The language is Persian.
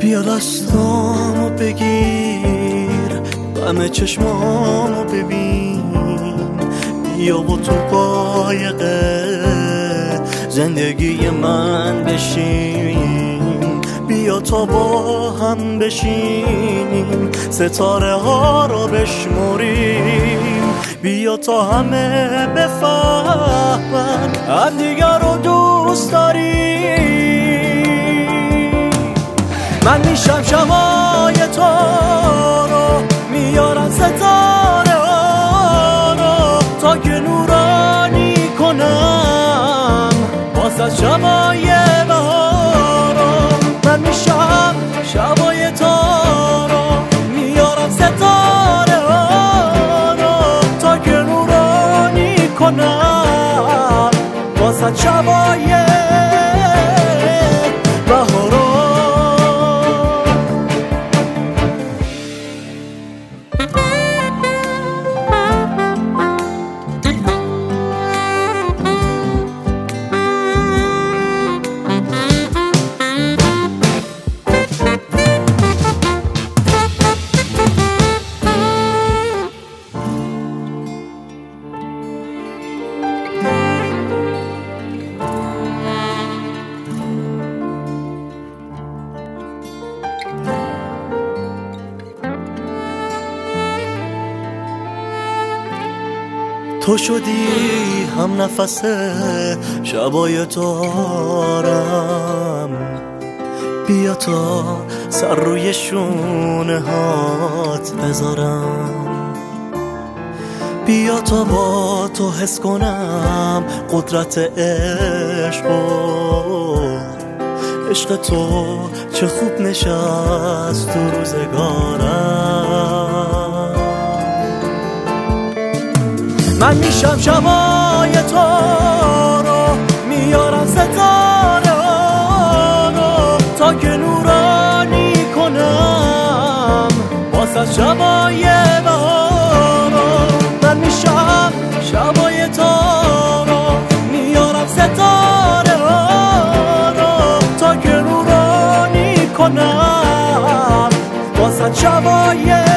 بیا دستامو بگیر، غم چشمامو ببین، بیا و تو قایق زندگی من بشین، بیا تا با هم بشینیم ستاره ها رو بشمریم، بیا تا همه بفهمن هم دیگر رو دوست داریم. من میشم شمای تو رو، میارم ستاره ها رو تا که نورانی کنم واسه شمای بهار رو. من میشم شبای تو رو، میارم ستاره ها رو تا که نورانی کنم واسه شبای بهار رو. تو شدی هم نفس شبای تارم، بیا تا سر روی شونه هات بذارم، بیا تا با تو حس کنم قدرت عشق عشق تو چه خوب نشست تو روزگارم. من میشم شبای تو رو، میارم ستاره ها رو تا که نورانی کنم واسه شبای بهار رو. من میشم شبای تو رو، میارم ستاره ها رو تا که نورانی کنم واسه شبای